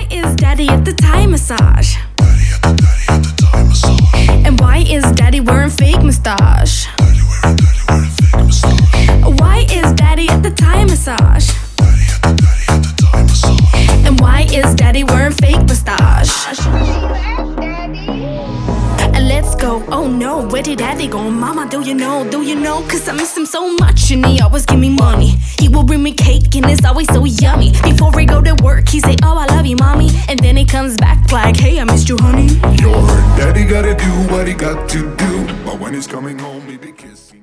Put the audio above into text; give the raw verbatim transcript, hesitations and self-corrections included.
is daddy at the Thai massage? Daddy at the, daddy at the Thai massage. And why is daddy wearing fake mustache? Daddy wearing, daddy wearing fake mustache. Why is daddy at the Thai massage? Daddy at the, daddy at the Thai massage. And why is daddy wearing fake mustache? And let's go, oh no, where did daddy go? Mama, do you know, do you know? Cause I miss him so much and he always give me money. He will bring me cake and it's always so yummy. Before we go to work, he say, oh, I love you, mommy. And then he comes back like, hey, I missed you, honey. Your daddy gotta do what he got to do, but when he's coming home, he be kissing.